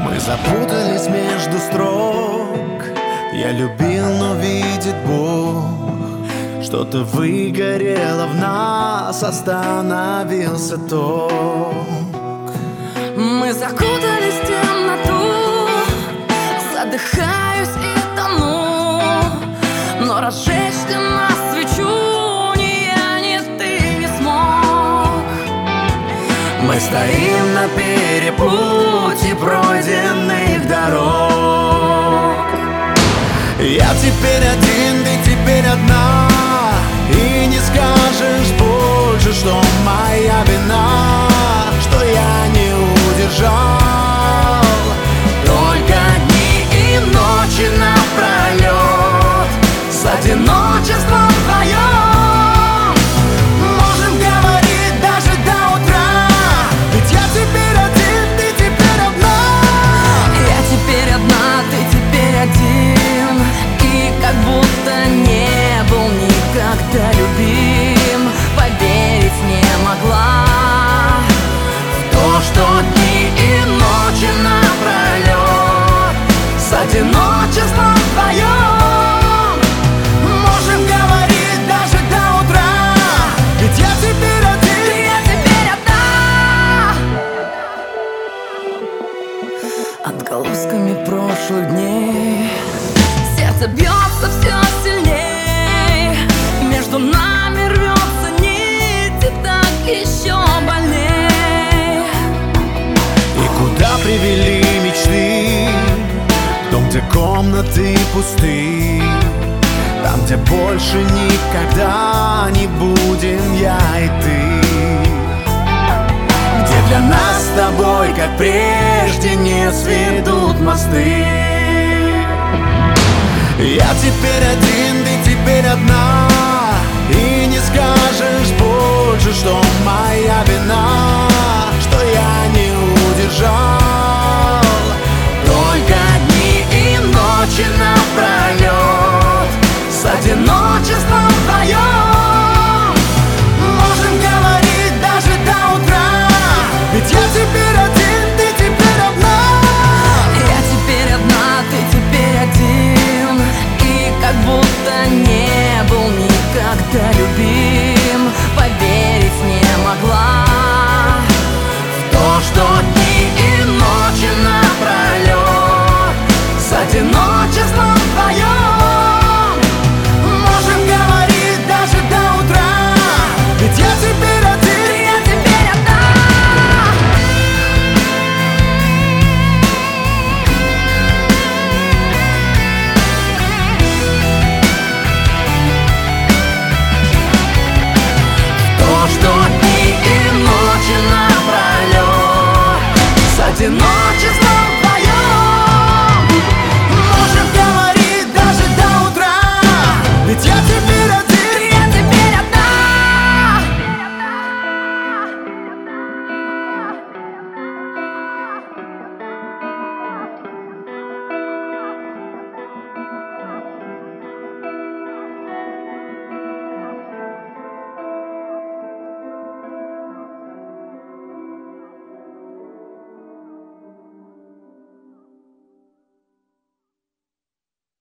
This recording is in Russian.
Мы запутались между строк. Я любил, но видит Бог, что-то выгорело в нас, остановился ток. Мы закутались в темноту, задыхаюсь и тону, но разжечь для нас свечу ни я, ни ты не смог. Мы стоим на перепутье пройденных дорог. Я теперь один, ты теперь одна, и не скажешь больше, что моя вина, что я не удержал. Только дни и ночи напролет с одиночеством вдвоем можем говорить даже до утра. Ведь я теперь один, ты теперь одна. Я теперь одна, ты теперь один, и как будто не был никогда любим. Поверить не могла в то, что дни и ночи напролет с одиночеством вдвоем можем говорить даже до утра. Ведь я теперь один, я теперь одна. Отголосками прошлых дней сердце бьется все сильней, между нами рвется нить, и так еще больней. И куда привели мечты? В дом, где комнаты пусты, там, где больше никогда не будем я и ты, где для нас с тобой, как прежде, не сведут мосты. Я теперь один, ты теперь одна, и не скажешь больше, что моя вина, что я не удержал. Только дни и ночи напролет